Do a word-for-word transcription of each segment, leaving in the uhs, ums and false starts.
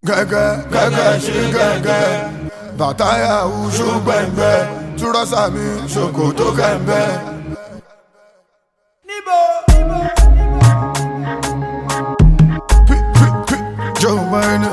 gẹ́gẹ́ gẹ́gẹ́ ṣe gẹ́gẹ́ bàtáyà oṣù gbẹ̀ngbẹ́ túrọ́sà mi ṣòkòtò kẹ̀mbẹ́. níbo. pi pi pi Joe Biden.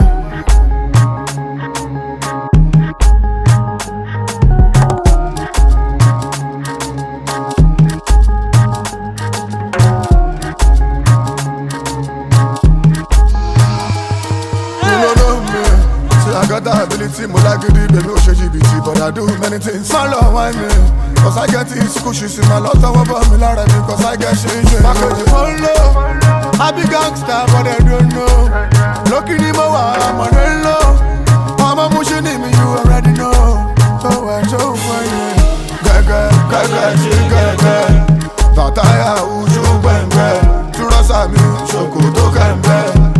I got the ability, more like it, baby, oh, she G B T, but I do many things. My love, why me? Cause I get it, squishy, see my lot of about me, Lara, because I get shit. I got the whole love. I be gangster, but I don't know. Looking in my wall, I'm on the low. I'm a motion in me, you already know. So I show for you. Gaga, gaga, she gaga. Bataya, uju, bembe. Turasa mi, shokoto kembe.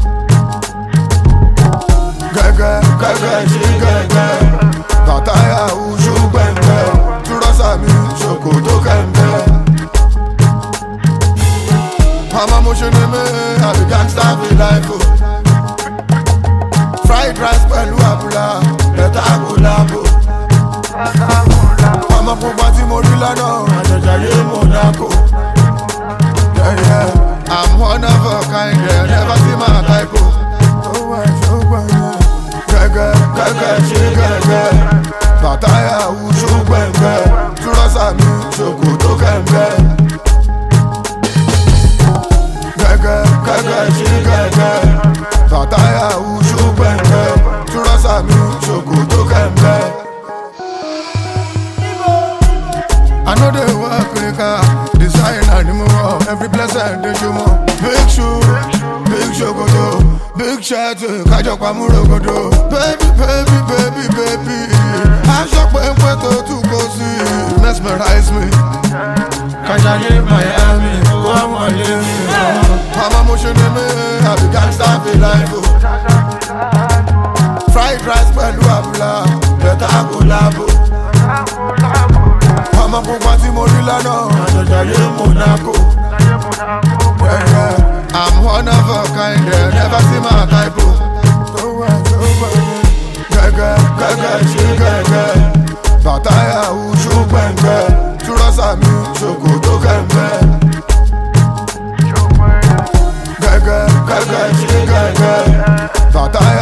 Gẹ́gẹ́ gẹ́gẹ́ ṣe gẹ́gẹ́ bàtáyà oṣù gbẹ̀ngbẹ́ túrọ́sà mi ṣòkòtò kẹ̀mbẹ́. Mama mo ṣe ní mi àbí gangsta fi láìfò. Fried rice pẹ̀lú àbúlà bẹ̀tà àgùlàbò. Mama pupa tí mo rí lánàá àjẹjà yé Monaco. Yeah, yeah. I'm one of a kind, yeah, never see my type. Oh, I show you. Gẹ́gẹ́ gẹ́gẹ́ ṣe gẹ́gẹ́ bàtáyà oṣù gbẹ̀ngbẹ́ túrọ́sà mi ṣòkòtò kẹ̀mbẹ́. Gẹ́gẹ́ gẹ́gẹ́ ṣe gẹ́gẹ́ bàtáyà oṣù gbẹ̀ngbẹ́ túrọ́sà mi ṣòkòtò kẹ̀mbẹ́. I know they work quicker, designer ni mo wọ, every blessing dey show mo. Big shoe, big ṣòkòtò, big shirt, kájọ pamúrògòdò. Baby, baby, baby, baby, aṣọ péńpé tó tún kó sí, mesmerize me. Kájàyé Miami, wọ́n wọlé mi. Mama mo ṣe ní mi, àbí gangsta fi láìfò. Fried rice pẹ̀lú àbúlà, bẹ̀tà àgùlàbò. Mama pupa tí mo rí lánàá, àjọjà yé Monaco. Yeah, yeah. I'm one of a kind, yeah, never see my type. So well, so well. Gẹ́gẹ́ gẹ́gẹ́ ṣe gẹ́gẹ́ bàtáyà oṣù gbẹ̀ngbẹ́ túrọ́sà mi ṣòkòtò kẹ̀mbẹ́. Gẹ́gẹ́ gẹ́gẹ́ ṣe gẹ́gẹ́ bàtáyà.